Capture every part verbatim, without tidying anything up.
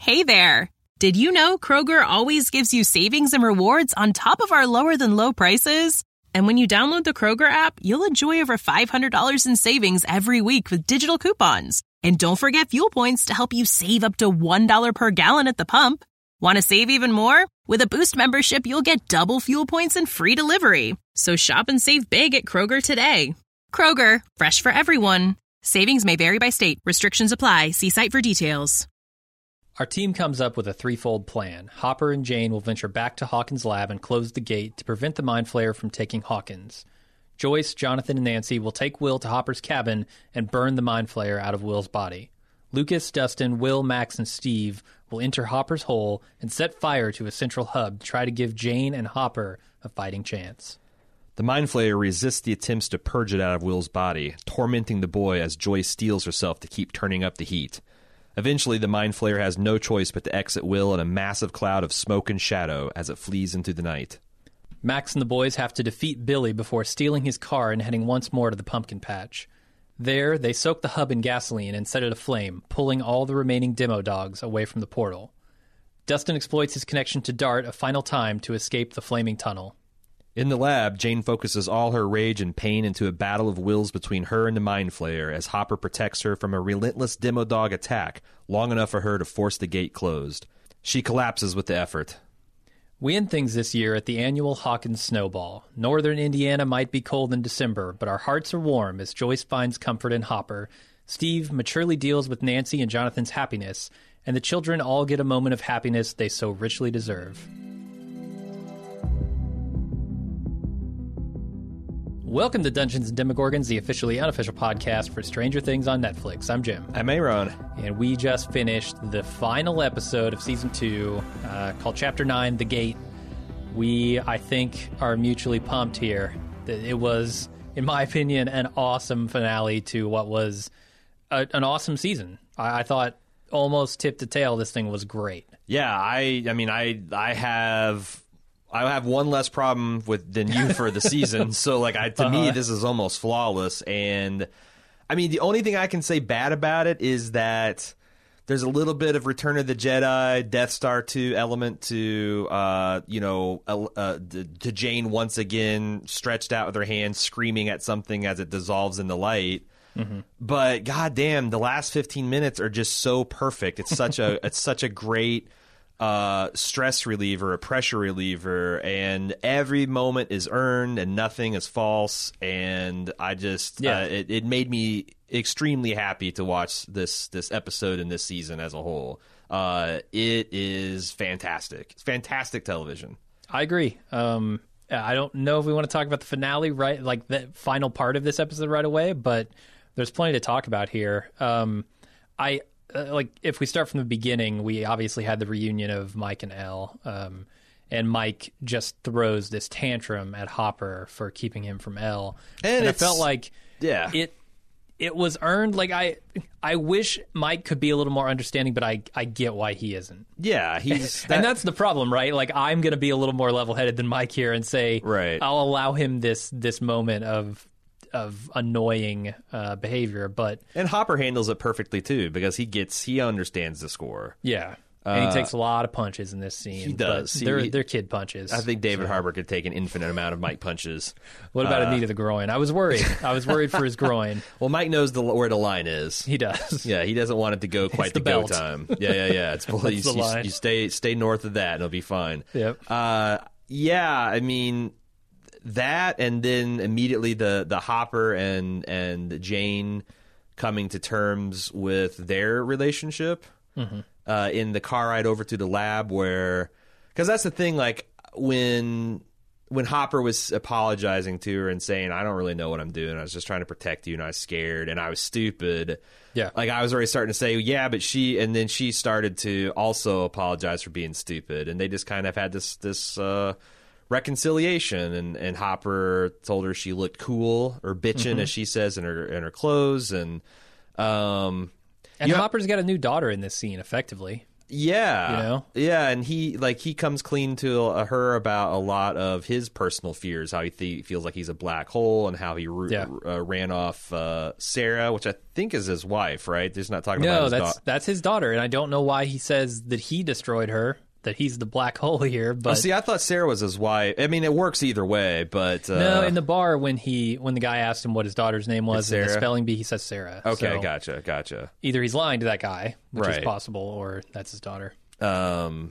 Hey there! Did you know Kroger always gives you savings and rewards on top of our lower-than-low prices? And when you download the Kroger app, you'll enjoy over five hundred dollars in savings every week with digital coupons. And don't forget fuel points to help you save up to one dollar per gallon at the pump. Want to save even more? With a Boost membership, you'll get double fuel points and free delivery. So shop and save big at Kroger today. Kroger, fresh for everyone. Savings may vary by state. Restrictions apply. See site for details. Our team comes up with a threefold plan. Hopper and Jane will venture back to Hawkins' lab and close the gate to prevent the Mind Flayer from taking Hawkins. Joyce, Jonathan, and Nancy will take Will to Hopper's cabin and burn the Mind Flayer out of Will's body. Lucas, Dustin, Will, Max, and Steve will enter Hopper's hole and set fire to a central hub to try to give Jane and Hopper a fighting chance. The Mind Flayer resists the attempts to purge it out of Will's body, tormenting the boy as Joyce steels herself to keep turning up the heat. Eventually, the Mind Flayer has no choice but to exit Will in a massive cloud of smoke and shadow as it flees into the night. Max and the boys have to defeat Billy before stealing his car and heading once more to the pumpkin patch. There, they soak the hub in gasoline and set it aflame, pulling all the remaining demo dogs away from the portal. Dustin exploits his connection to Dart a final time to escape the flaming tunnel. In the lab, Jane focuses all her rage and pain into a battle of wills between her and the Mind Flayer as Hopper protects her from a relentless demo dog attack long enough for her to force the gate closed. She collapses with the effort. We end things this year at the annual Hawkins Snowball. Northern Indiana might be cold in December, but our hearts are warm as Joyce finds comfort in Hopper. Steve maturely deals with Nancy and Jonathan's happiness, and the children all get a moment of happiness they so richly deserve. Welcome to Dungeons and Demogorgons, the officially unofficial podcast for Stranger Things on Netflix. I'm Jim. I'm Aaron. And we just finished the final episode of Season two, uh, called Chapter nine, The Gate. We, I think, are mutually pumped here. It was, in my opinion, an awesome finale to what was a, an awesome season. I, I thought almost tip to tail, this thing was great. Yeah, I, I mean, I, I have... I have one less problem with than you for the season, so like I, to uh-huh. me this is almost flawless. And I mean, the only thing I can say bad about it is that there's a little bit of Return of the Jedi, Death Star two element to uh, you know uh, to Jane once again stretched out with her hands, screaming at something as it dissolves in the light. Mm-hmm. But goddamn, the last fifteen minutes are just so perfect. It's such a it's such a great. Uh, stress reliever, a pressure reliever, and every moment is earned and nothing is false. And I just, yeah. uh, it, it made me extremely happy to watch this this episode and this season as a whole. Uh, it is fantastic. It's fantastic television. I agree. Um, I don't know if we want to talk about the finale, right? Like the final part of this episode right away, but there's plenty to talk about here. Um, I. Uh, like, if we start from the beginning, we obviously had the reunion of Mike and Elle, um, and Mike just throws this tantrum at Hopper for keeping him from Elle. And, and I felt like yeah. it it was earned. Like, I I wish Mike could be a little more understanding, but I, I get why he isn't. Yeah, he's... That... And that's the problem, right? Like, I'm going to be a little more level-headed than Mike here and say, right. I'll allow him this this moment of... of annoying uh, behavior, but and Hopper handles it perfectly too because he gets he understands the score. Yeah, and uh, he takes a lot of punches in this scene. He does. But they're they're kid punches. I think David so. Harbour could take an infinite amount of Mike punches. What about uh, a knee to the groin? I was worried. I was worried for his groin. Well, Mike knows the, where the line is. He does. Yeah, he doesn't want it to go quite it's the, the go belt. time. Yeah, yeah, yeah. It's you, the you, line. you stay stay north of that, and it'll be fine. Yep. Uh, yeah, I mean. That and then immediately the, the Hopper and and Jane coming to terms with their relationship mm-hmm. uh, in the car ride over to the lab where because that's the thing like when when Hopper was apologizing to her and saying I don't really know what I'm doing I was just trying to protect you and I was scared and I was stupid yeah like I was already starting to say yeah but she and then she started to also apologize for being stupid and they just kind of had this this uh reconciliation and, and Hopper told her she looked cool or bitchin' mm-hmm. as she says in her in her clothes and um and know, Hopper's got a new daughter in this scene effectively Yeah, you know, yeah, and he like he comes clean to uh, her about a lot of his personal fears, how he th- feels like he's a black hole, and how he ru- Yeah. uh, ran off uh, Sarah, which I think is his wife, right? There's not talking about no, his that's da- that's his daughter, and I don't know why he says that he destroyed her, that he's the black hole here. But Oh, see, I thought Sarah was his wife. I mean, it works either way, but uh, no, in the bar when he when the guy asked him what his daughter's name was in the Sarah? spelling bee, he says Sarah. okay, So gotcha, gotcha. either he's lying to that guy, which is Right. possible, or that's his daughter. Um,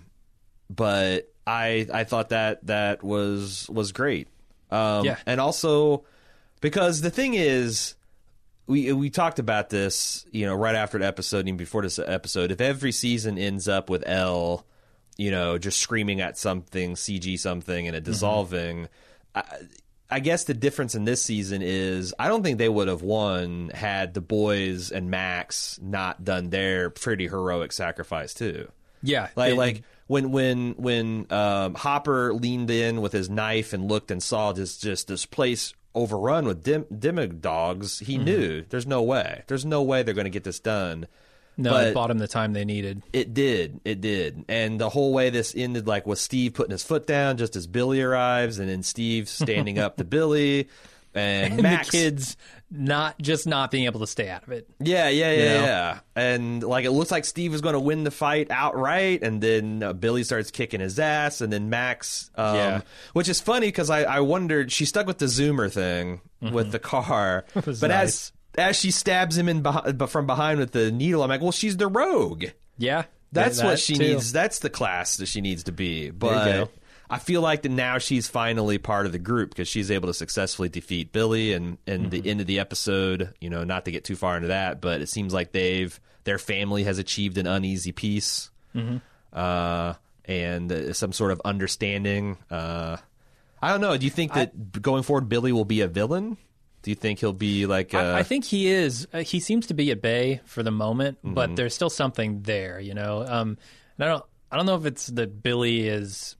but I I thought that that was was great. Um, Yeah. and also because the thing is, we we talked about this, you know, right after the episode, even before this episode. If every season ends up with Elle, you know, just screaming at something, C G something, and it dissolving. I, I guess the difference in this season is I don't think they would have won had the boys and Max not done their pretty heroic sacrifice too. Yeah, Like it- like when when when um, Hopper leaned in with his knife and looked and saw this just this place overrun with dim, demagogues, he knew there's no way. There's no way they're going to get this done. no, but- it bought him the time they needed. It did. It did. And the whole way this ended, like, with Steve putting his foot down just as Billy arrives, and then Steve standing up to Billy, and, And Max. the kids not just not being able to stay out of it. Yeah, yeah, yeah, You know? yeah. And, like, it looks like Steve was going to win the fight outright, and then uh, Billy starts kicking his ass, and then Max, um, Yeah. which is funny because I, I wondered, she stuck with the Zoomer thing with the car, but was as nice. as she stabs him in beh- from behind with the needle, I'm like, well, she's the rogue. Yeah, That's that what she too. needs. That's the class that she needs to be. you But go. I feel like that now she's finally part of the group because she's able to successfully defeat Billy. And and Mm-hmm. the end of the episode, you know, not to get too far into that, but it seems like they've their family has achieved an uneasy peace, Mm-hmm. uh, and uh, some sort of understanding. Uh, I don't know. Do you think that going forward, Billy will be a villain? Do you think he'll be like? Uh, I, I think he is. Uh, he seems to be at bay for the moment, Mm-hmm. but there's still something there, you know. Um, and I don't. I don't know if it's that Billy is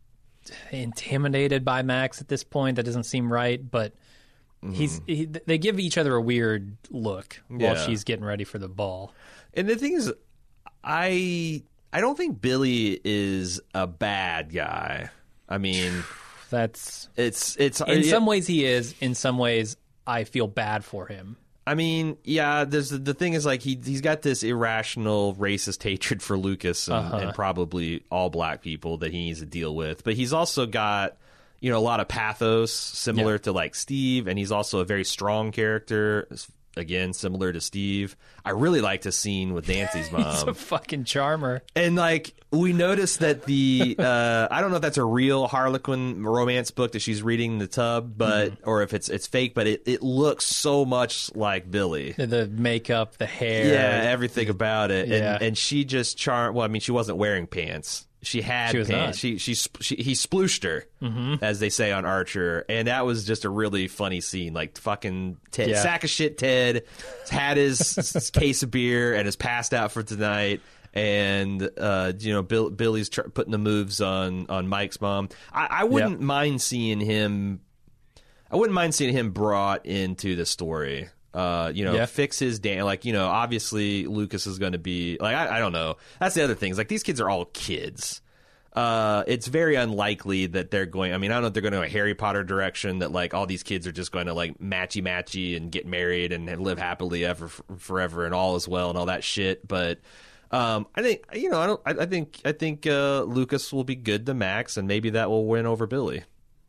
intimidated by Max at this point. That doesn't seem right, but he's. He, they give each other a weird look Yeah. while she's getting ready for the ball. And the thing is, I I don't think Billy is a bad guy. I mean, That's it's it's in yeah, some ways he is. In some ways, I feel bad for him. I mean, yeah. There's the thing is like he he's got this irrational racist hatred for Lucas and, Uh-huh. and probably all black people that he needs to deal with. But he's also got you know a lot of pathos, similar Yeah. to like Steve, and he's also a very strong character. Again, similar to Steve. I really liked the scene with Nancy's mom. He's a fucking charmer. And like we noticed that the uh, I don't know if that's a real Harlequin romance book that she's reading in the tub, but Mm-hmm. or if it's it's fake, but it, it looks so much like Billy. The, the makeup, the hair. Yeah, everything about it. Yeah. And and she just charmed. Well, I mean, she wasn't wearing pants. She had She was pants. not. She she sp- she he splooshed her, Mm-hmm. as they say on Archer, and that was just a really funny scene. Like fucking Ted, Yeah. sack of shit. Ted had his, his case of beer and is passed out for tonight. And uh, you know, Bill, Billy's tr- putting the moves on on Mike's mom. I, I wouldn't mind seeing him. I wouldn't mind seeing him brought into the story. Uh, you know, Yeah. fix his damn. Like, you know, obviously Lucas is going to be like, I, I don't know. That's the other thing. Is like these kids are all kids. Uh, it's very unlikely that they're going. I mean, I don't know if they're going to go a Harry Potter direction. That like all these kids are just going to like matchy matchy and get married and live happily ever forever and all is well and all that shit. But um, I think you know, I don't. I, I think I think uh, Lucas will be good to Max, and maybe that will win over Billy.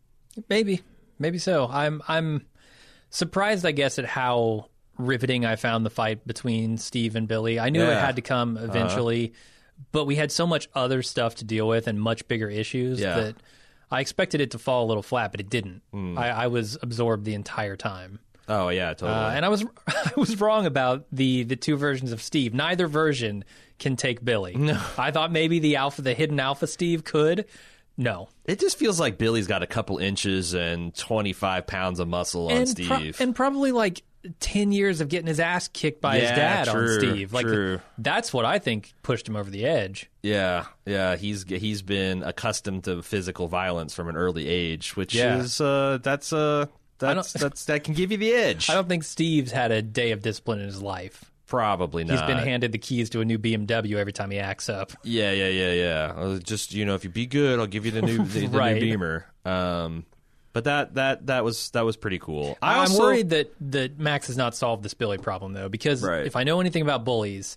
Maybe, maybe so. I'm I'm surprised, I guess, at how riveting I found the fight between Steve and Billy. I knew it Yeah. had to come eventually, but we had so much other stuff to deal with and much bigger issues Yeah. that I expected it to fall a little flat, but it didn't. I, I was absorbed the entire time. Oh yeah, totally. Uh, and I was I was wrong about the the two versions of Steve. Neither version can take Billy. No. I thought maybe the alpha, the hidden alpha Steve could. No. It just feels like Billy's got a couple inches and twenty-five pounds of muscle on and Steve. pro- and probably like ten years of getting his ass kicked by his Yeah, dad on true, Steve. Like true. that's what I think pushed him over the edge. yeah, yeah, he's he's been accustomed to physical violence from an early age, which Yeah. is uh, that's uh, that's don't- that's that can give you the edge. I don't think Steve's had a day of discipline in his life. Probably not. He's been handed the keys to a new B M W every time he acts up. Yeah, yeah, yeah, yeah. Uh, Just, you know, if you be good, I'll give you the new the, the Right. new Beamer. Um, but that that that was that was pretty cool. I I'm also, worried that, that Max has not solved this Billy problem, though, because Right. if I know anything about bullies,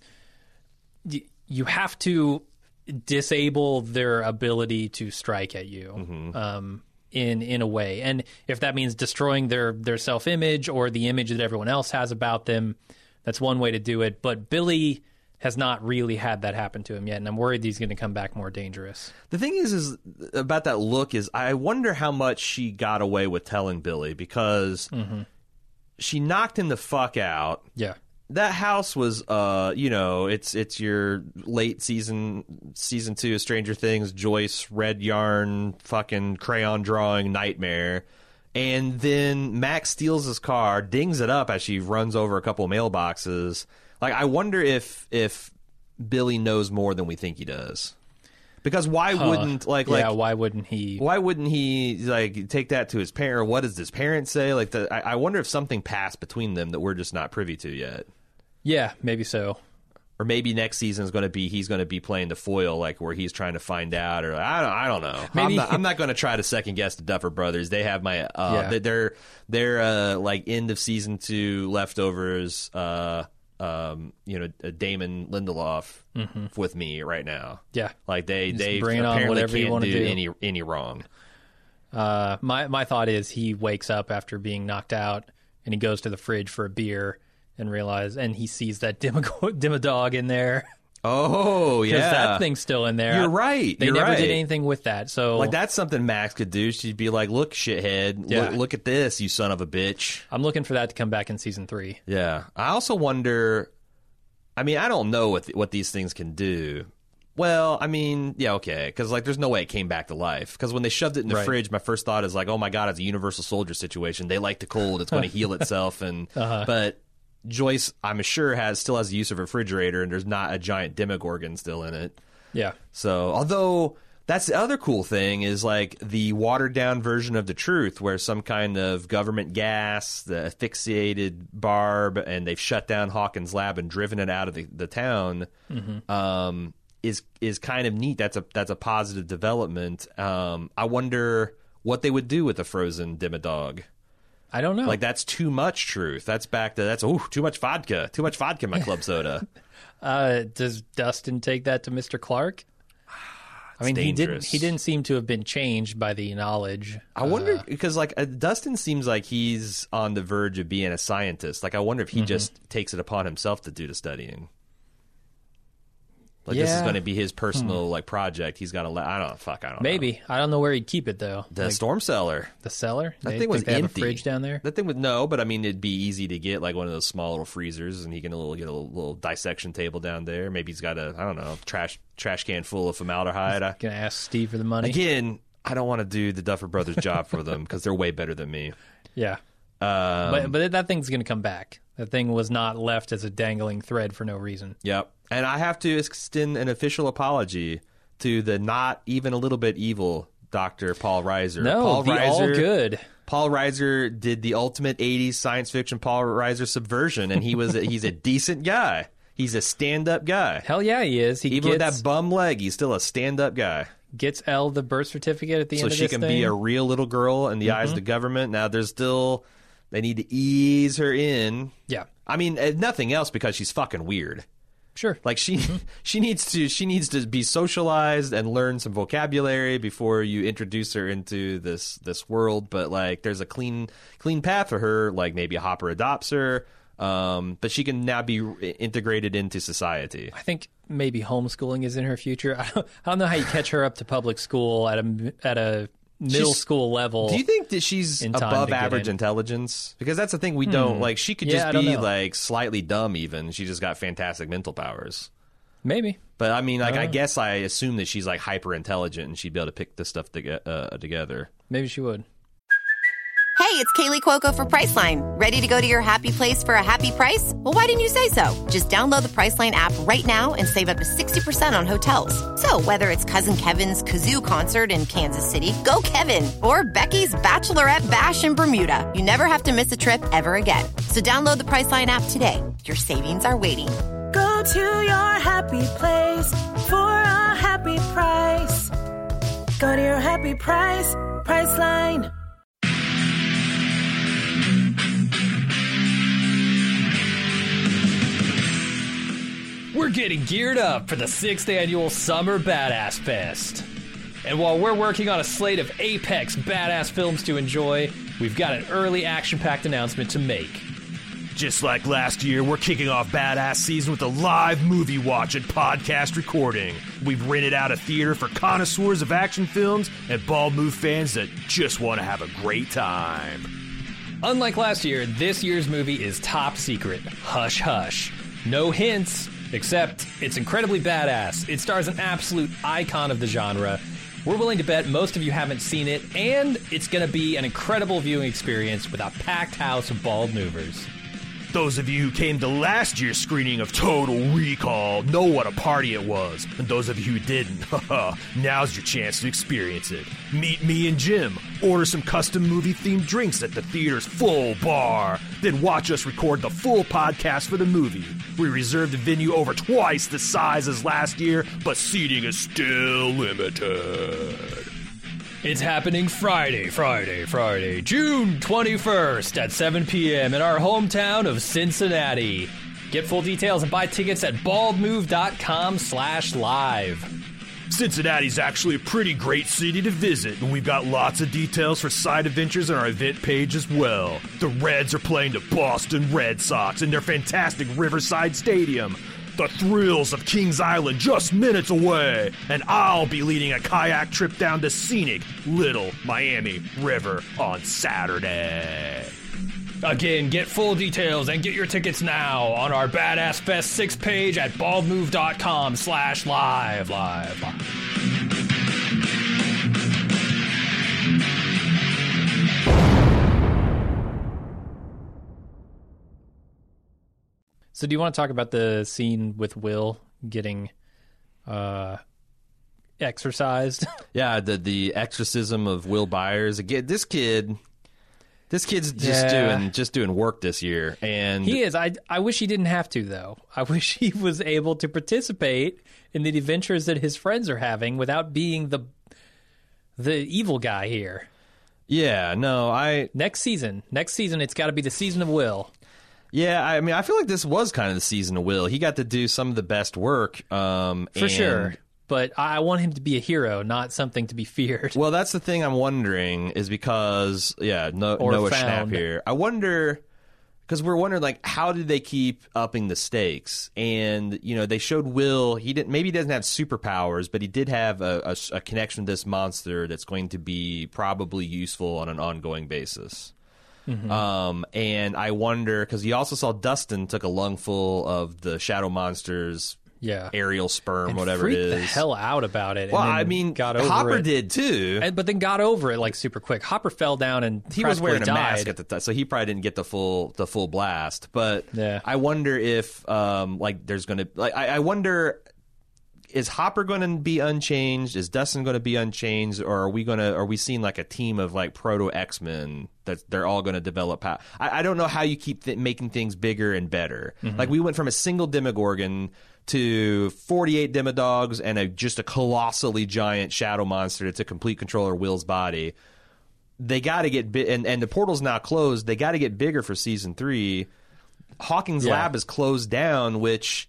y- you have to disable their ability to strike at you Mm-hmm. um, in in a way. And if that means destroying their, their self-image or the image that everyone else has about them, that's one way to do it. But Billy has not really had that happen to him yet, and I'm worried he's going to come back more dangerous. The thing is, is about that look is I wonder how much she got away with telling Billy because Mm-hmm. she knocked him the fuck out. Yeah. That house was, uh, you know, it's it's your late season season two of Stranger Things, Joyce, red yarn, fucking crayon drawing nightmare. And then Max steals his car, dings it up as she runs over a couple of mailboxes. Like, I wonder if if Billy knows more than we think he does. Because why Huh. wouldn't like yeah, like why wouldn't he? why wouldn't he like take that to his parent? Or what does his parents say? Like, the, I, I wonder if something passed between them that we're just not privy to yet. Yeah, maybe so. Or maybe next season is going to be he's going to be playing the foil, like where he's trying to find out, or I don't, I don't know. Maybe- I'm not, I'm not going to try to second guess the Duffer Brothers. They have my uh, Yeah. they're they're uh, like end of season two leftovers. Uh, um, you know, uh, Damon Lindelof with me right now. Yeah. Like they Just they bring it on, apparently whatever you can't wanna do, do. any any wrong. Uh, my my thought is he wakes up after being knocked out and he goes to the fridge for a beer and realize and he sees that Dimag- Dimmadog in there Oh because yeah, that thing's still in there. You're right. They You're never right. did anything with that. So Like that's something Max could do. She'd be like, "Look, shithead, Yeah. look, look at this, you son of a bitch." I'm looking for that to come back in season three. Yeah. I also wonder. I mean, I don't know what what these things can do. Well, I mean, yeah, okay, because like, there's no way it came back to life. Because when they shoved it in the Right. fridge, my first thought is like, oh my god, it's a Universal Soldier situation. They like the cold; it's going to heal itself. And Uh-huh. but Joyce, I'm sure, has still has the use of a refrigerator, and there's not a giant Demogorgon still in it. Yeah. So, although that's the other cool thing is like the watered down version of the truth, where some kind of government gas, the asphyxiated Barb, and they've shut down Hawkins' lab and driven it out of the, the town. Mm-hmm. Um, is is kind of neat. That's a that's a positive development. Um, I wonder what they would do with a frozen Dimmadog. I don't know. Like that's too much truth. That's back to that's oh too much vodka. Too much vodka in my club soda. Uh, does Dustin take that to Mister Clark? I mean, he didn't. dangerous. He didn't seem to have been changed by the knowledge. I wonder because like uh, Dustin seems like he's on the verge of being a scientist. Like I wonder if he Mm-hmm. just takes it upon himself to do the studying. Like this is Yeah. going to be his personal like project. He's got to. I don't know. Fuck. I don't know. Maybe I don't know where he'd keep it though. the Like, storm cellar. the cellar. That They thing was think they have empty. a fridge down there. That thing would no, but I mean it'd be easy to get like one of those small little freezers, and he can a little get a little, little dissection table down there. Maybe he's got a I don't know trash trash can full of formaldehyde. I, Gonna ask Steve for the money. again, I don't want to do the Duffer Brothers' job for them because they're way better than me. Yeah, Um, but but that thing's gonna come back. That thing was not left as a dangling thread for no reason. Yep. And I have to extend an official apology to the not even a little bit evil Doctor Paul Reiser. No, Paul the all good. Paul Reiser did the ultimate eighties science fiction Paul Reiser subversion, and he was a, he's a decent guy. He's a stand-up guy. Hell yeah, he is. He Even gets, with that bum leg, he's still a stand-up guy. gets Elle the birth certificate at the So end of she this can thing. be a real little girl in the Mm-hmm. eyes of the government. Now, there's still... They need to ease her in. Yeah, I mean, if nothing else, because she's fucking weird. sure. Like she, she needs to, she needs to be socialized and learn some vocabulary before you introduce her into this this world. But like, there's a clean clean path for her. Like maybe Hopper adopts her, um, but she can now be integrated into society. I think maybe homeschooling is in her future. I don't, I don't know how you catch her up to public school at a at a middle She's- school level. Do you think that she's in time above to get average in. intelligence? Because that's the thing we don't like. She could Yeah, just I don't be know. like slightly dumb. Even she just got fantastic mental powers. Maybe. But I mean, like, I Uh. guess I assume that she's like hyper intelligent and she'd be able to pick this stuff to, uh, together. Maybe she would. Hey, it's Kaylee Cuoco for Priceline. Ready to go to your happy place for a happy price? Well, why didn't you say so? Just download the Priceline app right now and save up to sixty percent on hotels. So whether it's Cousin Kevin's Kazoo Concert in Kansas City, go Kevin, or Becky's Bachelorette Bash in Bermuda, you never have to miss a trip ever again. So download the Priceline app today. Your savings are waiting. Go to your happy place for a happy price. Go to your happy price, Priceline. We're getting geared up for the sixth annual Summer Badass Fest. And while we're working on a slate of apex badass films to enjoy, we've got an early action-packed announcement to make. Just like last year, we're kicking off Badass Season with a live movie watch and podcast recording. We've rented out a theater for connoisseurs of action films and Bald Move fans that just want to have a great time. Unlike last year, this year's movie is top secret. Hush hush. No hints, except it's incredibly badass. It stars an absolute icon of the genre. We're willing to bet most of you haven't seen it, and it's going to be an incredible viewing experience with a packed house of bald movers. Those of you who came to last year's screening of Total Recall know what a party it was. And those of you who didn't, now's your chance to experience it. Meet me and Jim, order some custom movie-themed drinks at the theater's full bar, then watch us record the full podcast for the movie. We reserved the venue over twice the size as last year, but seating is still limited. It's happening Friday, Friday, Friday, June twenty-first at seven p.m. in our hometown of Cincinnati. Get full details and buy tickets at baldmove.com slash live. Cincinnati's actually a pretty great city to visit, and we've got lots of details for side adventures on our event page as well. The Reds are playing the Boston Red Sox in their fantastic Riverside Stadium. The thrills of Kings Island just minutes away, and I'll be leading a kayak trip down to scenic Little Miami River on Saturday. Again, get full details and get your tickets now on our Badass Fest six page at baldmove.com slash live, live, live. So do you want to talk about the scene with Will getting uh, exorcised? Yeah, the the exorcism of Will Byers. Again, this kid, this kid's just Yeah. doing just doing work this year, and He is. I, I wish he didn't have to, though. I wish he was able to participate in the adventures that his friends are having without being the the evil guy here. yeah, no, I Next season, next season, it's got to be the season of Will. yeah, I mean, I feel like this was kind of the season of Will. He got to do some of the best work, um, For and- sure. But I want him to be a hero, not something to be feared. Well, that's the thing I'm wondering is because, yeah, no, Or Noah found. Schnapp here. I wonder, because we're wondering, like, how did they keep upping the stakes? And, you know, they showed Will, he didn't, maybe he doesn't have superpowers, but he did have a, a, a connection to this monster that's going to be probably useful on an ongoing basis. Mm-hmm. Um, and I wonder, because you also saw Dustin took a lungful of the Shadow Monster's Yeah. aerial sperm, And whatever it freaked is. the hell out about it. and well, then I mean, got over Hopper it. did too. And, but then got over it like super quick. Hopper fell down and He was wearing a died. mask at the time, so he probably didn't get the full the full blast. But Yeah. I wonder if um like there's going to like I, I wonder, is Hopper going to be unchanged? Is Dustin going to be unchanged, or are we going to are we seeing like a team of like proto X-Men that they're all going to develop? Pow- I, I don't know how you keep th- making things bigger and better. Mm-hmm. Like we went from a single Demogorgon to forty-eight Demodogs and a just a colossally giant shadow monster to complete control of Will's body. They got to get bi- and and the portal's now closed. They got to get bigger for season three. Hawking's Yeah. lab is closed down, which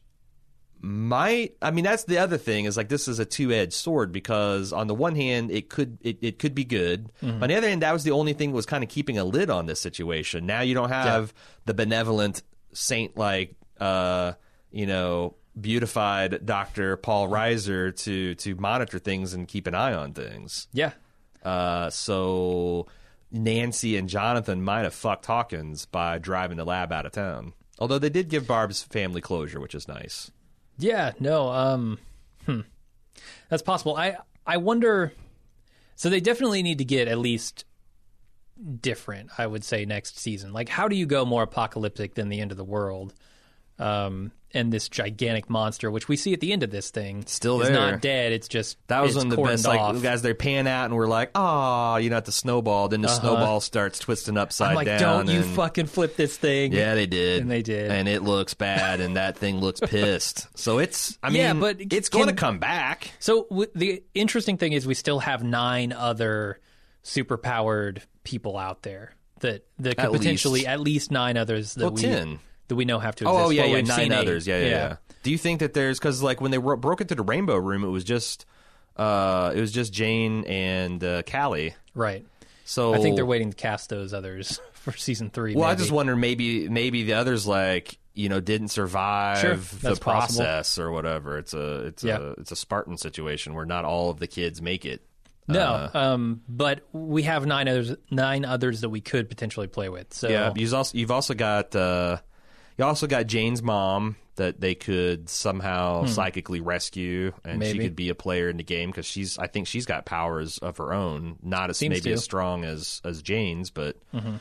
might. I mean, that's the other thing is like this is a two-edged sword because on the one hand it could it, it could be good, Mm-hmm. but on the other hand that was the only thing that was kind of keeping a lid on this situation. Now you don't have the benevolent saint like uh, you know beautified Doctor Paul Reiser to to monitor things and keep an eye on things. Yeah. Uh, so Nancy and Jonathan might have fucked Hawkins by driving the lab out of town. Although they did give Barb's family closure, which is nice. Yeah, no, um, hmm. That's possible. I, I wonder, so they definitely need to get at least different, I would say, next season. Like, how do you go more apocalyptic than the end of the world? Um, and this gigantic monster, which we see at the end of this thing, Still is there. not dead. It's just That was it's one of the best. cordoned Like, off. guys, they pan out and we're like, oh, you know, at the snowball. Then the Uh-huh. snowball starts twisting upside I'm like, down. don't you and- fucking flip this thing. Yeah, they did. And they did. And it looks bad, and that thing looks pissed. So it's, I mean, Yeah, but it's can- going to come back. So w- the interesting thing is we still have nine other superpowered people out there that, that could At least. potentially, at least nine others that Well, we ten. that we know have to exist. Oh, yeah, Well, yeah, we've nine seen eight. others. Yeah, yeah, yeah. Do you think that there's, because like when they ro- broke into the Rainbow Room, it was just, uh, it was just Jane and uh, Callie. Right. So I think they're waiting to cast those others for season three. Well, I maybe. just wonder maybe maybe the others like you know didn't survive Sure, the that's process or whatever. It's a it's Yeah. a it's a Spartan situation where not all of the kids make it. No, Uh, um, but we have nine others, nine others that we could potentially play with. So yeah, you've also you've also got uh, you also got Jane's mom that they could somehow psychically rescue, and she Hmm. Maybe. could be a player in the game because she's I think she's got powers of her own, not as Seems maybe to. Mm-hmm. as strong as as Jane's, but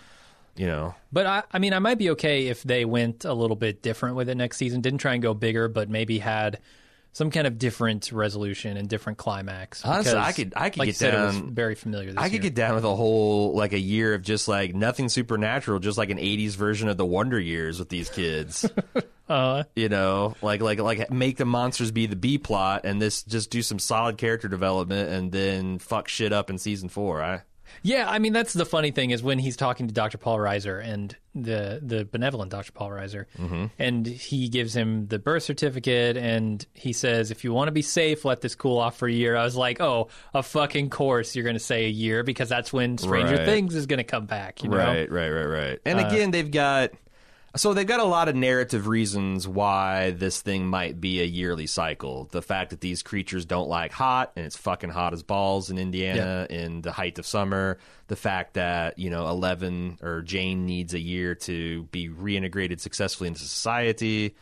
you know. But I, I mean, I might be okay if they went a little bit different with it next season. Didn't try and go bigger, but maybe had some kind of different resolution and different climax. Honestly, Because, I could- I could like get you said, it was down- very familiar. This I could year. get down with a whole like a year of just like nothing supernatural, just like an eighties version of the Wonder Years with these kids. Uh, you know, like like like make the monsters be the B plot, and this just do some solid character development, and then fuck shit up in season four. I yeah, I mean that's the funny thing is when he's talking to Doctor Paul Reiser and the the benevolent Doctor Paul Reiser, Mm-hmm. and he gives him the birth certificate, and he says, "If you want to be safe, let this cool off for a year." I was like, "Oh, a fucking course you're going to say a year because that's when Stranger Right. Things is going to come back." You know? right, right, right, right. And Uh, again, they've got so they've got a lot of narrative reasons why this thing might be a yearly cycle. The fact that these creatures don't like hot, and it's fucking hot as balls in Indiana in the height of summer. The fact that you know Eleven or Jane needs a year to be reintegrated successfully into society.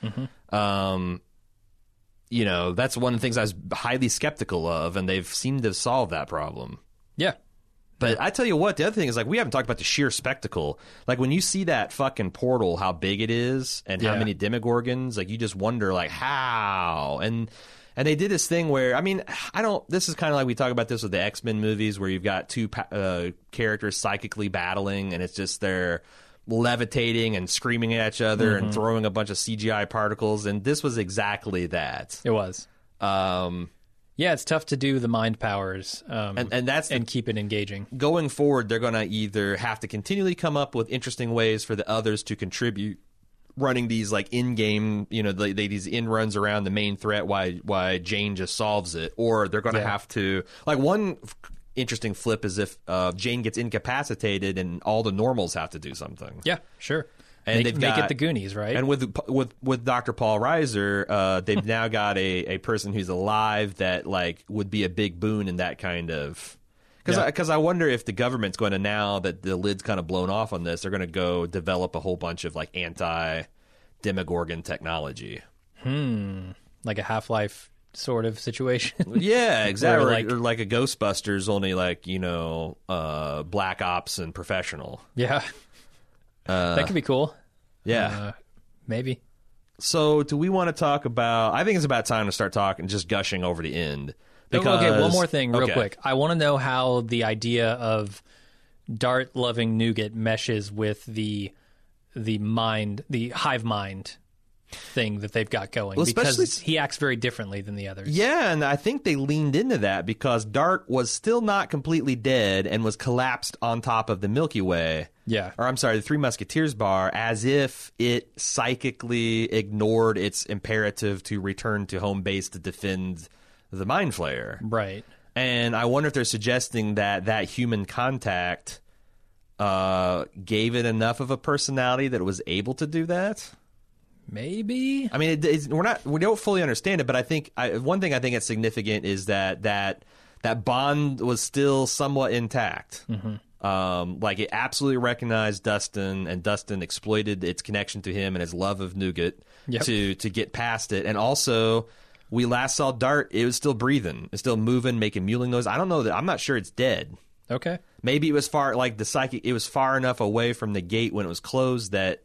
Um, you know, that's one of the things I was highly skeptical of, and they've seemed to have solved that problem. Yeah. But I tell you what, the other thing is like we haven't talked about the sheer spectacle. Like when you see that fucking portal, how big it is, and how Yeah. many Demogorgons, like you just wonder like how. And and they did this thing where I mean I don't. This is kind of like we talk about this with the X-Men movies, where you've got two pa- uh, characters psychically battling, and it's just they're levitating and screaming at each other and throwing a bunch of C G I particles. And this was exactly that. It was. Um, Yeah, it's tough to do the mind powers um, and and that's the and keep it engaging. going forward, they're going to either have to continually come up with interesting ways for the others to contribute, running these like in-game, you know, they, they, these in-runs around the main threat why why Jane just solves it, or they're going to Yeah. have to like one f- interesting flip is if uh, Jane gets incapacitated and all the normals have to do something. Yeah, sure. And make, they've make got- it the Goonies, right? And with with with Doctor Paul Reiser, uh, they've now got a, a person who's alive that like would be a big boon in that kind of because Yeah. because I, I wonder if the government's going to, now that the lid's kind of blown off on this, they're going to go develop a whole bunch of like anti Demogorgon technology. like a Half-Life sort of situation. Yeah, exactly. Or Or like- like, or like a Ghostbusters, only like you know, uh, Black Ops and professional. yeah. that could be cool. Yeah. Uh, maybe. So, do we want to talk about? I think it's about time to start talking, just gushing over the end. Oh, okay, one more thing, real Okay. quick. I want to know how the idea of Dart loving nougat meshes with the the mind, the hive mind thing that they've got going, Well, because especially- he acts very differently than the others. Yeah, and I think they leaned into that because Dart was still not completely dead and was collapsed on top of the Milky Way. Yeah. Or I'm sorry, the Three Musketeers bar, as if it psychically ignored its imperative to return to home base to defend the Mind Flayer. Right. And I wonder if they're suggesting that that human contact uh, gave it enough of a personality that it was able to do that. Maybe. I mean, it, it's, we're not we don't fully understand it, but I think I, one thing I think it's significant is that that that bond was still somewhat intact. Mm-hmm. Um, like it absolutely recognized Dustin, and Dustin exploited its connection to him and his love of nougat Yep. to to get past it. And also, we last saw Dart; it was still breathing, it's still moving, making mewling noise. I don't know that I'm not sure it's dead. Okay. Maybe it was far like the psychic. It was far enough away from the gate when it was closed that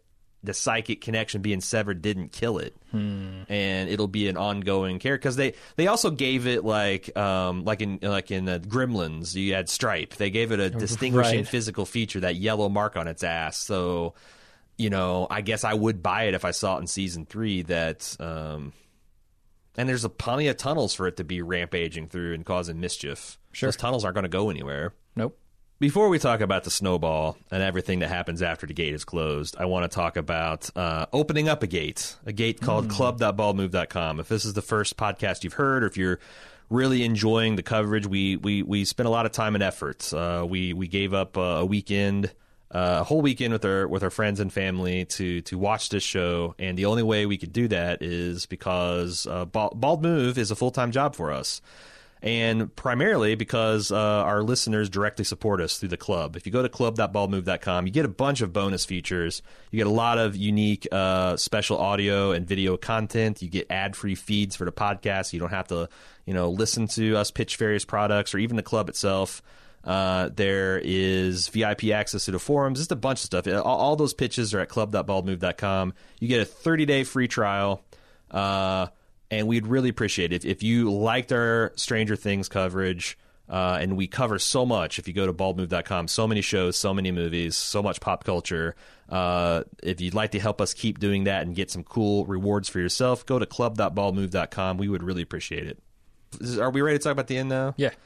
the psychic connection being severed didn't kill it, hmm. and it'll be an ongoing character because they, they also gave it like um like in like in uh, Gremlins you had Stripe. They gave it a distinguishing right. physical feature, that yellow mark on its ass. So, you know, I guess I would buy it if I saw it in season three. That um, and there's a plenty of tunnels for it to be rampaging through and causing mischief. Sure, those tunnels aren't going to go anywhere. Nope. Before we talk about the snowball and everything that happens after the gate is closed, I want to talk about uh, opening up a gate, a gate called mm. club dot bald move dot com. If this is the first podcast you've heard, or if you're really enjoying the coverage, we we we spent a lot of time and effort. Uh, we we gave up uh, a weekend, uh, a whole weekend with our with our friends and family to to watch this show, and the only way we could do that is because uh, Bald, Bald Move is a full time job for us. And primarily because uh, our listeners directly support us through the club. If you go to club dot bald move dot com, you get a bunch of bonus features. You get a lot of unique uh, special audio and video content. You get ad-free feeds for the podcast. You don't have to, you know, listen to us pitch various products or even the club itself. Uh, there is V I P access to the forums, just a bunch of stuff. All, all those pitches are at club dot bald move dot com. You get a thirty-day free trial. Uh And we'd really appreciate it if, if you liked our Stranger Things coverage, uh, and we cover so much. If you go to bald move dot com, so many shows, so many movies, so much pop culture. Uh, if you'd like to help us keep doing that and get some cool rewards for yourself, go to club dot bald move dot com. We would really appreciate it. Is, are we ready to talk about the end now? Yeah.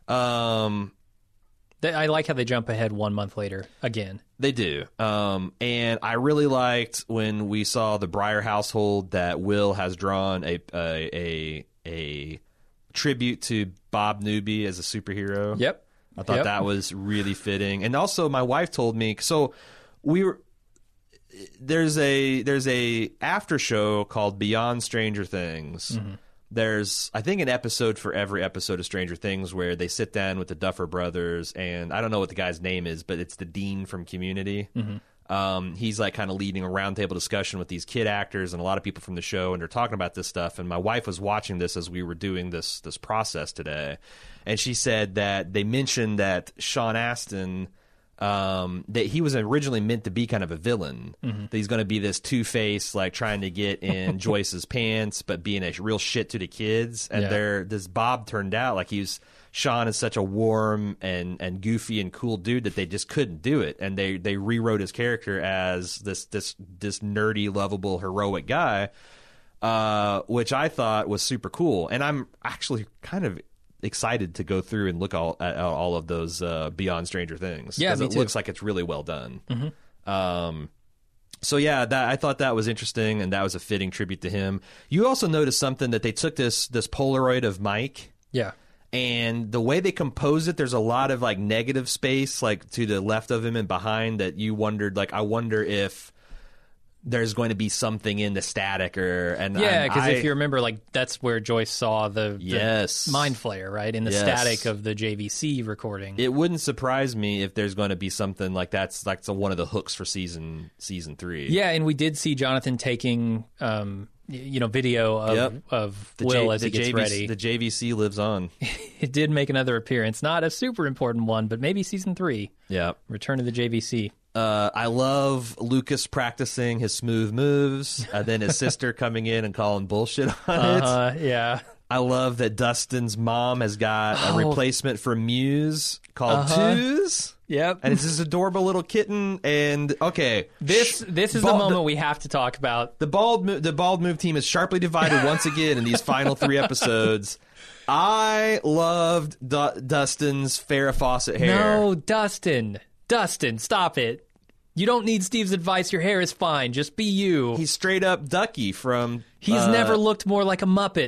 Um, they, I like how they jump ahead one month later again. They do. Um, and I really liked when we saw the Breyer household that Will has drawn a a a, a tribute to Bob Newby as a superhero. Yep. I thought yep. that was really fitting. And also my wife told me, so we were there's a there's a after show called Beyond Stranger Things. Mm-hmm. There's, I think, an episode for every episode of Stranger Things where they sit down with the Duffer Brothers, and I don't know what the guy's name is, but it's the dean from Community. Mm-hmm. Um, he's like kind of leading a roundtable discussion with these kid actors and a lot of people from the show, and they're talking about this stuff. And my wife was watching this as we were doing this this process today, and she said that they mentioned that Sean Astin, um, that he was originally meant to be kind of a villain. Mm-hmm. That he's going to be this two-faced, like trying to get in Joyce's pants, but being a real shit to the kids. And yeah. they're, this Bob turned out like he's Sean is such a warm and, and goofy and cool dude that they just couldn't do it. And they, they rewrote his character as this this this nerdy, lovable, heroic guy, uh, which I thought was super cool. And I'm actually kind of excited to go through and look all at all of those uh, Beyond Stranger Things. Yeah, me it too. looks like it's really well done. Mm-hmm. Um, so yeah, that I thought that was interesting, and that was a fitting tribute to him. You also noticed something, that they took this this Polaroid of Mike. Yeah. And the way they composed it, there's a lot of like negative space, like to the left of him and behind, that you wondered, like, I wonder if there's going to be something in the static, or and yeah, because I, if you remember, like that's where Joyce saw the, the yes. Mind Flayer, right, in the yes. static of the J V C recording. It wouldn't surprise me if there's going to be something like that's like one of the hooks for season season three. Yeah, and we did see Jonathan taking, um, you know, video of yep. of the Will J, as he the gets J V C, ready. The J V C lives on. It did make another appearance, not a super important one, but maybe season three. Yeah, Return of the J V C. Uh, I love Lucas practicing his smooth moves, and then his sister coming in and calling bullshit on uh, it. Yeah. I love that Dustin's mom has got oh. a replacement for Muse called uh-huh. Tooz. Yep. And it's this adorable little kitten. And okay, this this is bald, the moment the, we have to talk about. The bald the bald move team is sharply divided once again in these final three episodes. I loved Du- Dustin's Farrah Fawcett hair. No, Dustin. Dustin, stop it. You don't need Steve's advice. Your hair is fine. Just be you. He's straight up Ducky from... He's uh, never looked more like a Muppet.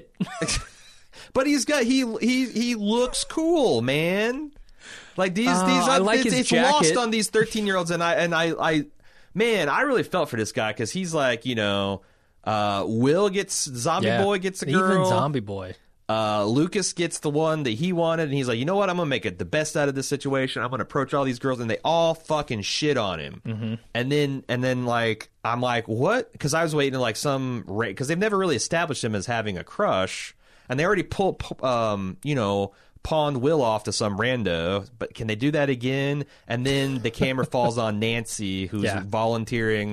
But he's got... He he he looks cool, man. Like these... Uh, these I like it's, his it's jacket. lost on these thirteen-year-olds, and I... and I, I Man, I really felt for this guy, because he's like, you know... Uh, Will gets... Zombie yeah. Boy gets a girl. Even Zombie Boy. Uh, Lucas gets the one that he wanted, and he's like, you know what? I'm going to make it the best out of this situation. I'm going to approach all these girls, and they all fucking shit on him. Mm-hmm. And then, and then, like, I'm like, what? Because I was waiting to, like, some... Because they've never really established him as having a crush, and they already pulled, um, you know... pawned Will off to some rando, but can they do that again? And then the camera falls on Nancy, who's yeah. volunteering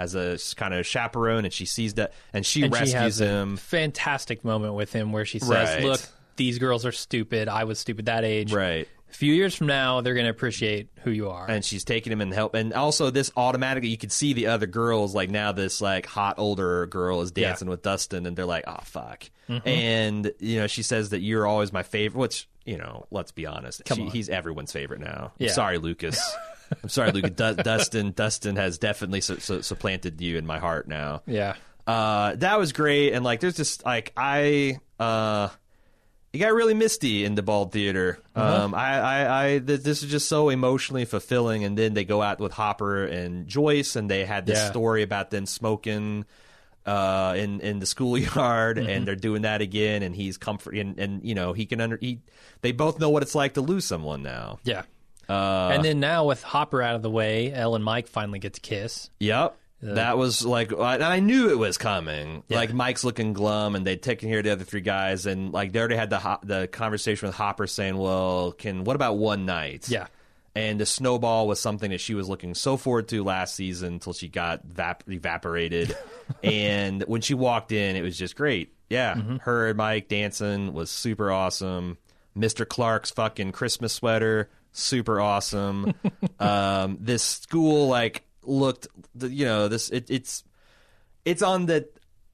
as a kind of chaperone, and she sees that, and she and rescues she has him. A fantastic moment with him where she says, Right. "Look, these girls are stupid. I was stupid that age. Right. A few years from now, they're going to appreciate who you are." And she's taking him and help. And also, this automatically, you could see the other girls, like now this like hot older girl is dancing Yeah. with Dustin, and they're like, oh, fuck. Mm-hmm. And, you know, she says that you're always my favorite, which, you know, let's be honest. Come She, on. he's everyone's favorite now. I'm Yeah. sorry, Lucas. I'm sorry, Lucas. Du- Dustin Dustin has definitely su- su- supplanted you in my heart now. Yeah. Uh, that was great. And, like, there's just, like, I... Uh, It got really misty in the Bald Theater. Uh-huh. Um, I, I, I, th- this is just so emotionally fulfilling. And then they go out with Hopper and Joyce, and they had this Yeah. story about them smoking uh, in in the schoolyard, Mm-hmm. and they're doing that again. And he's comfort, and, and you know he can under. He, they both know what it's like to lose someone now. Yeah. Uh, And then now with Hopper out of the way, Elle and Mike finally get to kiss. Yep. That was like, and I knew it was coming. Yeah. Like Mike's looking glum, and they'd taken care of the other three guys, and like they already had the ho- the conversation with Hopper saying, "Well, can what about one night?" Yeah. And the snowball was something that she was looking so forward to last season until she got vap- evaporated. And when she walked in, it was just great. Yeah, Mm-hmm. her and Mike dancing was super awesome. Mister Clark's fucking Christmas sweater, super awesome. um, this school like. looked you know this it, it's it's on the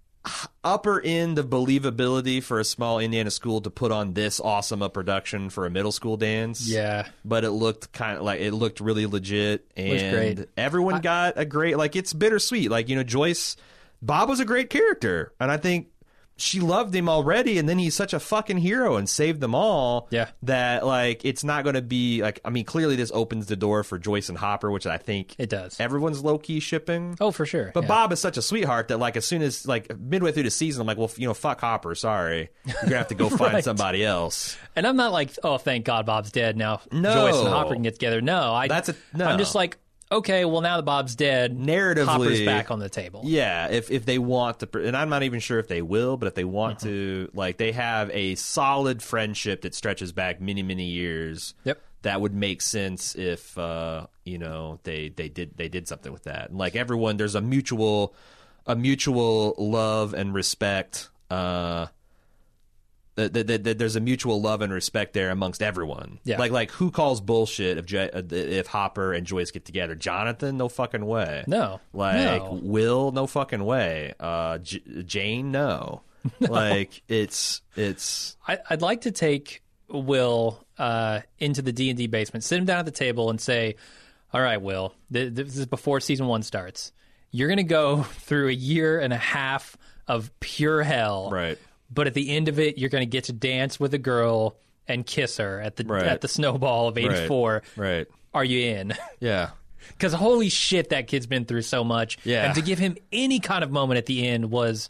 upper end of believability for a small Indiana school to put on this awesome a production for a middle school dance. Yeah. But it looked kind of like it looked really legit, and was great. everyone got a great, like, it's bittersweet. Like, you know, Joyce, Bob was a great character, and I think she loved him already, and then he's such a fucking hero and saved them all. Yeah. That, like, it's not going to be like, I mean, clearly this opens the door for Joyce and Hopper, which I think It does. everyone's low key shipping. Oh, for sure. But yeah. Bob is such a sweetheart that, like, as soon as, like, midway through the season, I'm like, well, you know, fuck Hopper, sorry. You're going to have to go find Right. somebody else. And I'm not like, oh, thank God Bob's dead. Now No. Joyce and Hopper can get together. No. I, That's a- no. I'm just like, okay, well, now that Bob's dead, Narratively, Hopper's back on the table. Yeah, if if they want to, and I'm not even sure if they will, but if they want Mm-hmm. to, like, they have a solid friendship that stretches back many, many years. Yep. That would make sense if uh, you know they, they did they did something with that. And, like, everyone, there's a mutual a mutual love and respect. Uh, that, that, that there's a mutual love and respect there amongst everyone. Yeah. Like like who calls bullshit if J- if Hopper and Joyce get together? Jonathan, no fucking way. No. Like No. Will, no fucking way. Uh, J- Jane, no. Like it's it's I, I'd like to take Will uh, into the D and D basement, sit him down at the table, and say, "All right, Will, th- this is before season one starts. You're going to go through a year and a half of pure hell, Right. But at the end of it, you're going to get to dance with a girl and kiss her at the Right. at the Snowball of eighty-four. right. Are you in?" Yeah. Because holy shit, that kid's been through so much. Yeah. And to give him any kind of moment at the end was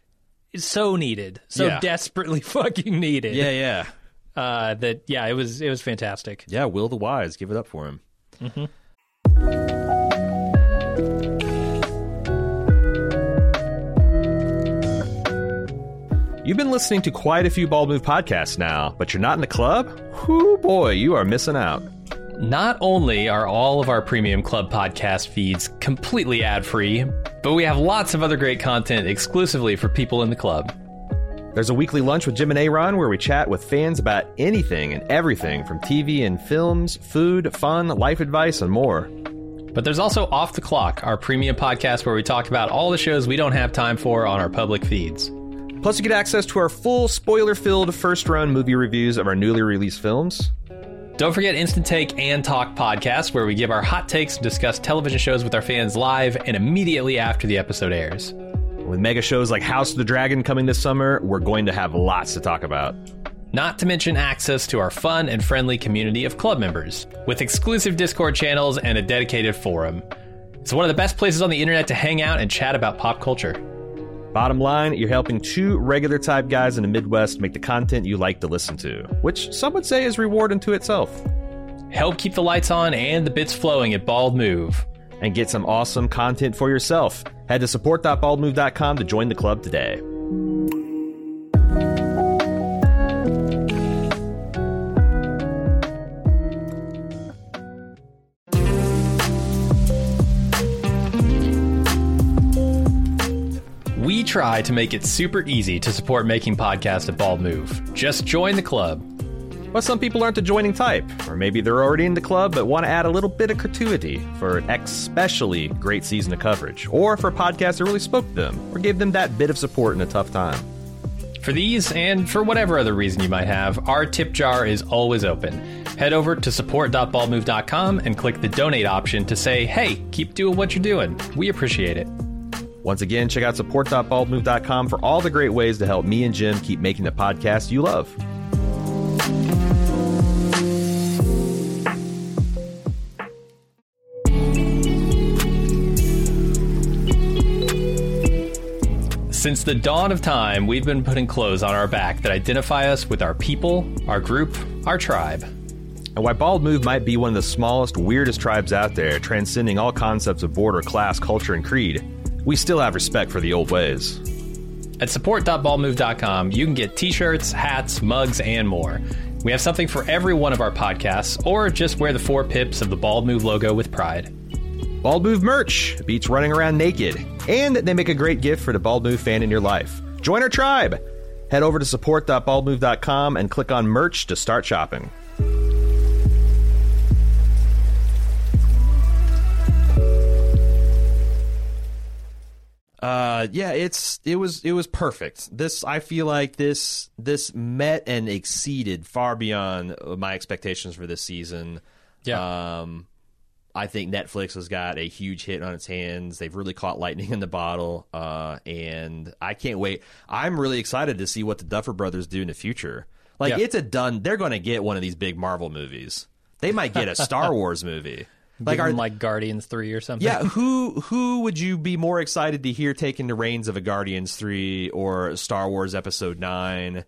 so needed, so Yeah. desperately fucking needed. Yeah, yeah. Uh, that yeah, it was it was fantastic. Yeah, Will the Wise, give it up for him. You've been listening to quite a few Bald Move podcasts now, but you're not in the club? Whoo boy, you are missing out. Not only are all of our premium club podcast feeds completely ad-free, but we have lots of other great content exclusively for people in the club. There's a weekly lunch with Jim and Aaron where we chat with fans about anything and everything from T V and films, food, fun, life advice, and more. But there's also Off the Clock, our premium podcast where we talk about all the shows we don't have time for on our public feeds. Plus, you get access to our full spoiler-filled first-run movie reviews of our newly released films. Don't forget Instant Take and Talk podcast, where we give our hot takes and discuss television shows with our fans live and immediately after the episode airs. With mega shows like House of the Dragon coming this summer, we're going to have lots to talk about. Not to mention access to our fun and friendly community of club members, with exclusive Discord channels and a dedicated forum. It's one of the best places on the internet to hang out and chat about pop culture. Bottom line, you're helping two regular-type guys in the Midwest make the content you like to listen to, which some would say is reward unto itself. Help keep the lights on and the bits flowing at Bald Move. And get some awesome content for yourself. Head to support dot bald move dot com to join the club today. try to make it super easy to support Making Podcast at Bald Move. Just join the club. But some people aren't the joining type, or maybe they're already in the club but want to add a little bit of gratuity for an especially great season of coverage, or for a podcast that really spoke to them, or gave them that bit of support in a tough time. For these, and for whatever other reason you might have, our tip jar is always open. Head over to support dot bald move dot com and click the donate option to say, hey, keep doing what you're doing. We appreciate it. Once again, check out support dot bald move dot com for all the great ways to help me and Jim keep making the podcast you love. Since the dawn of time, we've been putting clothes on our back that identify us with our people, our group, our tribe. And while Bald Move might be one of the smallest, weirdest tribes out there, transcending all concepts of border, class, culture, and creed, we still have respect for the old ways. At support dot bald move dot com, you can get t-shirts, hats, mugs, and more. We have something for every one of our podcasts, or just wear the four pips of the Bald Move logo with pride. Bald Move merch beats running around naked, and they make a great gift for the Bald Move fan in your life. Join our tribe! Head over to support dot bald move dot com and click on merch to start shopping. Uh, yeah, it's it was it was perfect. This I feel like this this met and exceeded far beyond my expectations for this season. Yeah. Um, I think Netflix has got a huge hit on its hands. They've really caught lightning in the bottle, uh, and I can't wait. I'm really excited to see what the Duffer Brothers do in the future. Like, yeah. it's a done. They're going to get one of these big Marvel movies. They might get a Star Wars movie. Like, Like, are, like Guardians three or something. yeah, who who would you be more excited to hear taking the reins of a Guardians three or Star Wars Episode nine?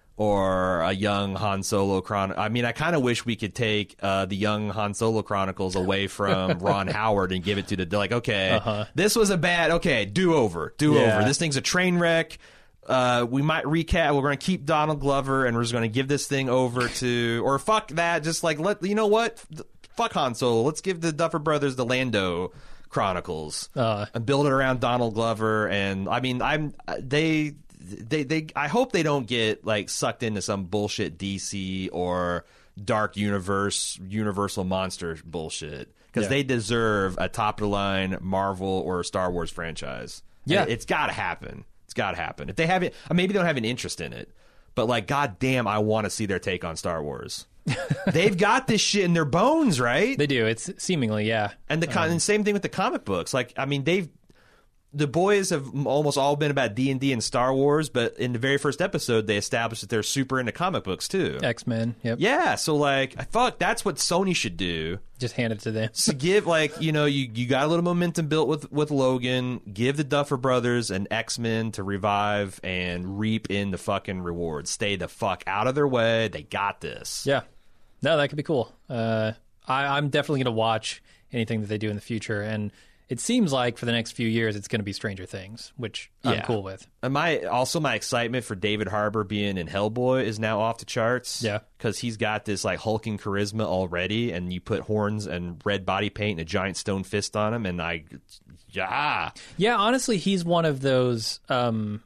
Or a young Han Solo Chron. I mean, I kind of wish we could take uh, the young Han Solo Chronicles away from Ron Howard and give it to the like. Okay, uh-huh. this was a bad. Okay, do over, do Yeah. over. This thing's a train wreck. Uh, we might recap. We're going to keep Donald Glover, and we're just going to give this thing over to, or fuck that. Just like let you know what, fuck Han Solo. Let's give the Duffer Brothers the Lando Chronicles Uh. and build it around Donald Glover. And I mean, I'm they. They they I hope they don't get like sucked into some bullshit D C or Dark Universe Universal Monster bullshit, because Yeah. they deserve a top of the line Marvel or Star Wars franchise. Yeah. And it's got to happen. It's got to happen. If they haven't, maybe they don't have an interest in it, but like, goddamn, I want to see their take on Star Wars. They've got this shit in their bones, right? They do. It's seemingly, yeah. And the con- Um, and same thing with the comic books. Like, I mean, they've the boys have almost all been about D and D and Star Wars, but in the very first episode, they established that they're super into comic books too. X-Men, yep. Yeah, so like, I fuck, that's what Sony should do. Just hand it to them. To give, like, you know, you, you got a little momentum built with, with Logan. Give the Duffer Brothers and X-Men to revive and reap in the fucking rewards. Stay the fuck out of their way. They got this. Yeah. No, that could be cool. Uh, I, I'm definitely going to watch anything that they do in the future, and it seems like for the next few years it's going to be Stranger Things, which I'm Yeah. cool with. And my also my excitement for David Harbour being in Hellboy is now off the charts. Yeah. Because he's got this like hulking charisma already, and you put horns and red body paint and a giant stone fist on him, and I, yeah. Yeah, honestly, he's one of those, um,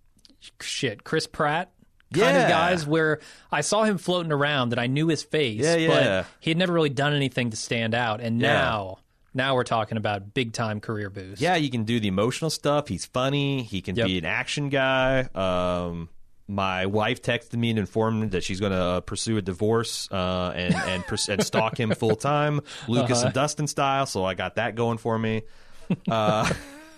shit, Chris Pratt kind Yeah. of guys where I saw him floating around and I knew his face, Yeah, yeah. but he had never really done anything to stand out. And Yeah. now, now we're talking about big time career boost. Yeah, you can do the emotional stuff. He's funny. He can Yep. be an action guy. Um, my wife texted me and informed me that she's going to pursue a divorce uh, and and, pers- and stalk him full time, Lucas Uh-huh. and Dustin style. So I got that going for me. Uh,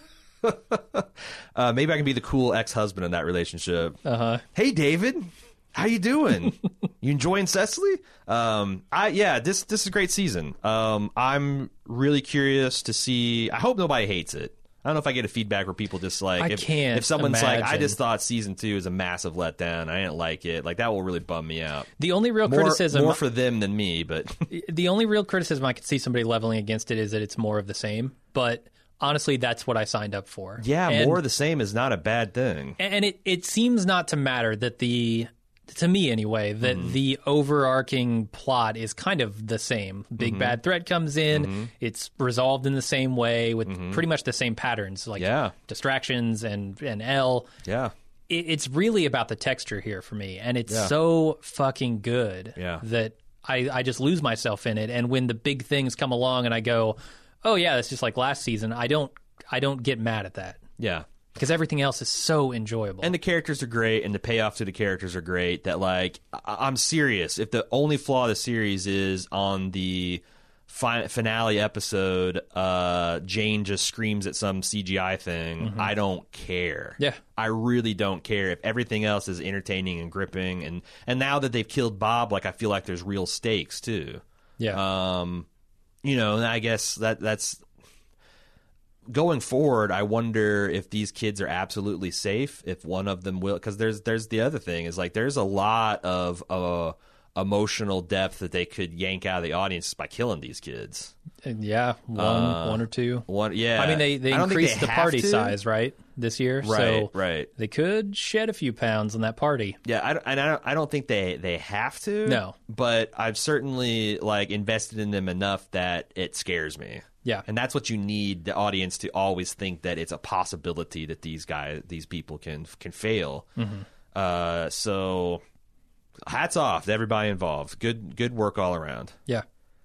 uh, maybe I can be the cool ex-husband in that relationship. Uh-huh. Hey, David, how you doing? You enjoying Cecily? Um, I yeah, this this is a great season. Um, I'm really curious to see. I hope nobody hates it. I don't know if I get a feedback where people just like I if, can't if someone's like, I imagine. just thought season two is a massive letdown. I didn't like it. Like, that will really bum me out. The only real More, criticism more for them than me, but the only real criticism I could see somebody leveling against it is that it's more of the same. But honestly, that's what I signed up for. yeah, And- more of the same is not a bad thing. And it, it seems not to matter that the to me anyway, that Mm-hmm. the overarching plot is kind of the same. Big Mm-hmm. bad threat comes in, mm-hmm. it's resolved in the same way with Mm-hmm. pretty much the same patterns, like Yeah. distractions and, and L. Yeah. It, it's really about the texture here for me, and it's Yeah. so fucking good Yeah. that I, I just lose myself in it. And when the big things come along and I go, oh yeah, that's just like last season, I don't I don't get mad at that. Yeah. Because everything else is so enjoyable. And the characters are great, and the payoff to the characters are great. That, like, I- I'm serious. If the only flaw of the series is on the fi- finale episode, uh, Jane just screams at some C G I thing, I don't care. Yeah. I really don't care. If everything else is entertaining and gripping, and, and now that they've killed Bob, like, I feel like there's real stakes, too. yeah. Um, you know, and I guess that that's... Going forward, I wonder if these kids are absolutely safe. If one of them will, because there's there's the other thing is like there's a lot of uh, emotional depth that they could yank out of the audience by killing these kids. And yeah, one Uh, one or two. One, yeah. I mean, they, they I don't think increased they the have party to. size, right, this year? Right, so right. they could shed a few pounds on that party. Yeah, I, don't- and I don't, I don't think they, they have to. No. But I've certainly like invested in them enough that it scares me. Yeah. And that's what you need the audience to always think that it's a possibility that these guys, these people can can fail. Mm-hmm. Uh, so hats off to everybody involved. Good good work all around. Yeah.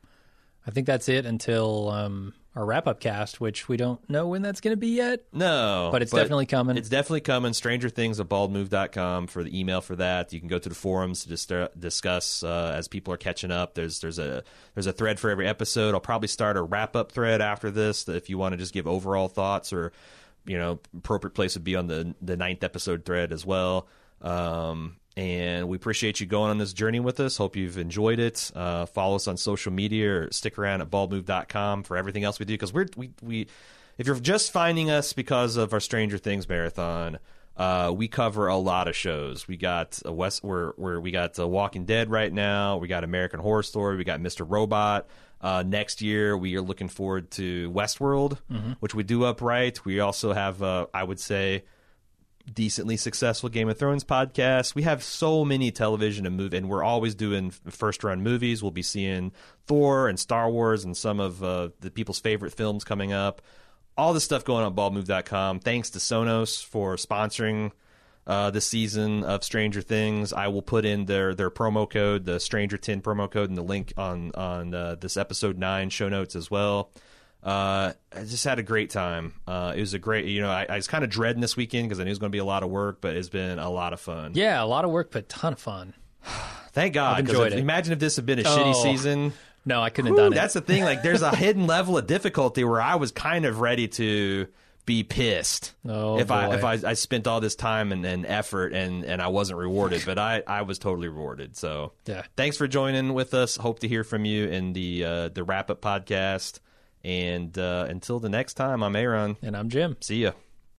I think that's it until um, our wrap-up cast, which we don't know when that's going to be yet. No. But it's definitely coming. It's definitely coming. Stranger Things at bald move dot com for the email for that. You can go to the forums to dis- discuss uh, as people are catching up. There's there's a there's a thread for every episode. I'll probably start a wrap-up thread after this if you want to just give overall thoughts, or, you know, appropriate place would be on the, the ninth episode thread as well. Um, and we appreciate you going on this journey with us. Hope you've enjoyed it. Uh, follow us on social media or stick around at bald move dot com for everything else we do. Because we're we, we if you're just finding us because of our Stranger Things marathon, uh, we cover a lot of shows. We got a West where where we got uh, Walking Dead right now. We got American Horror Story. We got Mister Robot. Uh, next year, we are looking forward to Westworld, mm-hmm. which we do upright. We also have, uh, I would say, decently successful Game of Thrones podcast. We have so many television and movie, and we're always doing first run movies. We'll be seeing Thor and Star Wars and some of uh, the people's favorite films coming up. All this stuff going on at bald move dot com. Thanks to Sonos for sponsoring uh, this season of Stranger Things. I will put in their their promo code, the Stranger ten promo code, and the link on on uh, this episode nine show notes as well. Uh, I just had a great time. Uh, it was a great, you know, I, I was kind of dreading this weekend because I knew it was going to be a lot of work, but it's been a lot of fun. Yeah, a lot of work, but ton of fun. Thank God. I've 'cause enjoyed if- it. Imagine if this had been a Oh. shitty season. No, I couldn't Whew, have done it. that's the thing. Like, there's a hidden level of difficulty where I was kind of ready to be pissed Oh, if I boy. if I, I spent all this time and, and effort and, and I wasn't rewarded, but I, I was totally rewarded. So Yeah. thanks for joining with us. Hope to hear from you in the uh, the wrap up podcast. And uh, until the next time, I'm Aaron. And I'm Jim. See ya.